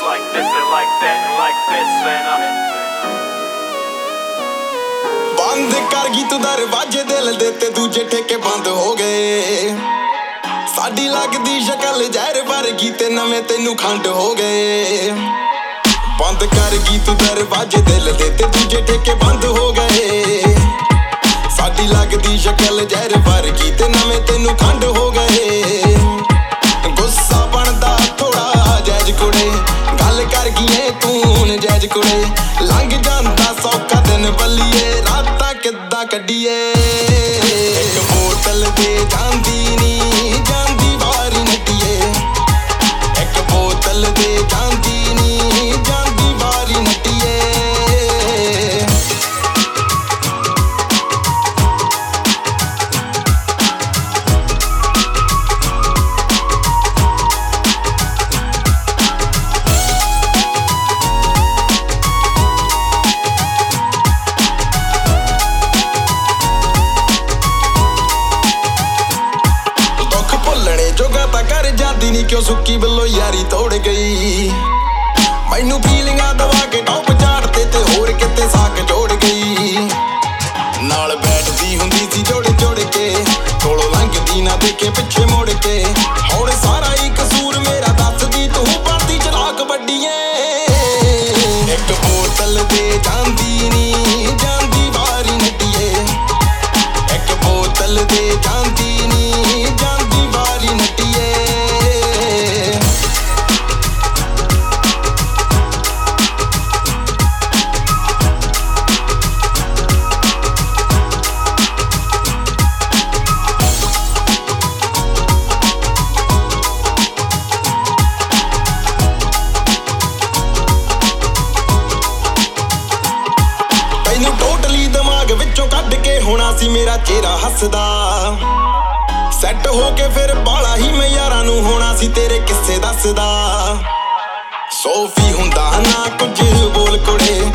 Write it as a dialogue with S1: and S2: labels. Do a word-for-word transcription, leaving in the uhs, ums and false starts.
S1: like this and like that and like this and I
S2: ਬੰਦ ਕਰ ਗਈ ਤੂੰ ਦਰਵਾਜ਼ੇ ਦਿਲ ਦੇ ਤੇ ਦੂਜੇ ਠੇਕੇ ਬੰਦ ਹੋ ਗਏ ਸਾਡੀ ਲੱਗਦੀ ਸ਼ਕਲ ਜ਼ਹਿਰ ਵਰਗੀ ਤੇ ਨਵੇਂ ਤੈਨੂੰ ਖੰਡ ਹੋ ਗਏ ਬੰਦ ਕਰ ਗਈ ਤੂੰ ਦਰਵਾਜ਼ੇ ਦਿਲ ਦੇ ਤੇ ਦੂਜੇ ਠੇਕੇ ਬੰਦ ਹੋ ਗਏ ਸਾਡੀ ਲੱਗਦੀ ਸ਼ਕਲ ਜ਼ਹਿਰ ਵਰਗੀ ਤੇ ਨਵੇਂ ਤੈਨੂੰ ਖੰਡ ਹੋ ਗਏ ਗੁੱਸਾ ਬਣਦਾ ਥੋੜਾ ਜੈਜ ਕੁੜੇ ਗੱਲ ਕਰ ਗਈਏ ਤੂੰ ਨਜਾਇਜ਼ ਕੁੜੇ ਲੰਘ ਜਾਂਦਾ ਸੌਖਾ ਦਿਨ ਬੱਲੀਏ ਰਾਤਾਂ ਕਿੱਦਾਂ ਕੱਢੀਏ ਇੱਕ ਬੋਤਲ ਦੇ ਜਾਂਦੀ ਨੀ ਜਾਂਦੀ ਵਾਰੀ ਨੱਟੀਏ ਇੱਕ ਬੋਤਲ ਦੇ ਜਾਂਦੀ ਨੀ ਜਾਂਦੀ ਵਾਰੀ ਨੱਟੀਏ ਜੋਗਾ ਤਾਂ ਕਰ ਜਾਂਦੀ ਨੀ ਕਿਉਂ ਸੁੱਕੀ ਬਿੱਲੋ ਯਾਰੀ ਤੋੜ ਗਈ ਮੈਨੂੰ ਫੀਲਿੰਗਾਂ ਦਵਾ ਕੇ ਟੌਪ ਝਾੜਤੇ ਤੇ ਹੋਰ ਕਿਤੇ ਸਾਕ ਜੋੜ ਗਈ ਨਾਲ ਬੈਠਦੀ ਹੁੰਦੀ ਸੀ ਜੋੜ ਜੋੜ ਕੇ ਕੋਲੋਂ ਲੰਘਦੀ ਨਾ ਦੇਖੇ ਪਿੱਛੇ ਮੁੜ ਕੇ ਹੁਣ ਸਾਰਾ ਹੀ ਕਸੂਰ ਮੇਰਾ ਦੱਸਦੀ ਤੂੰ ਪਾਤੀ ਚਲਾਕ ਵੱਡੀਏ ਇੱਕ ਬੋਤਲ ਦੇ ਜਾਂਦੀ ਨੀ ਜਾਂਦੀ ਵਾਰੀ ਨੱਟੀਏ ਇੱਕ ਬੋਤਲ ਦੇ ਜਾਂਦੀ ਨੀ ਜਾਂਦੀ ਵਾਰੀ ਨੱਟੀਏ ਤੈਨੂੰ ਟੋਟਲੀ ਦਿਮਾਗ ਵਿੱਚੋਂ ਕੱਢ ਕੇ ਹੋਣਾ ਸੀ ਮੇਰਾ ਚਿਹਰਾ ਹੱਸਦਾ ਸੈੱਟ ਹੋ ਕੇ ਫਿਰ ਬਾਲਾ ਹੀ ਮੈਂ ਯਾਰਾਂ ਨੂੰ ਹੋਣਾ ਸੀ ਤੇਰੇ ਕਿੱਸੇ ਦੱਸਦਾ ਸੋਫੀ ਹੁੰਦਾ ਨਾ ਕੁਝ ਬੋਲ ਕੁੜੇ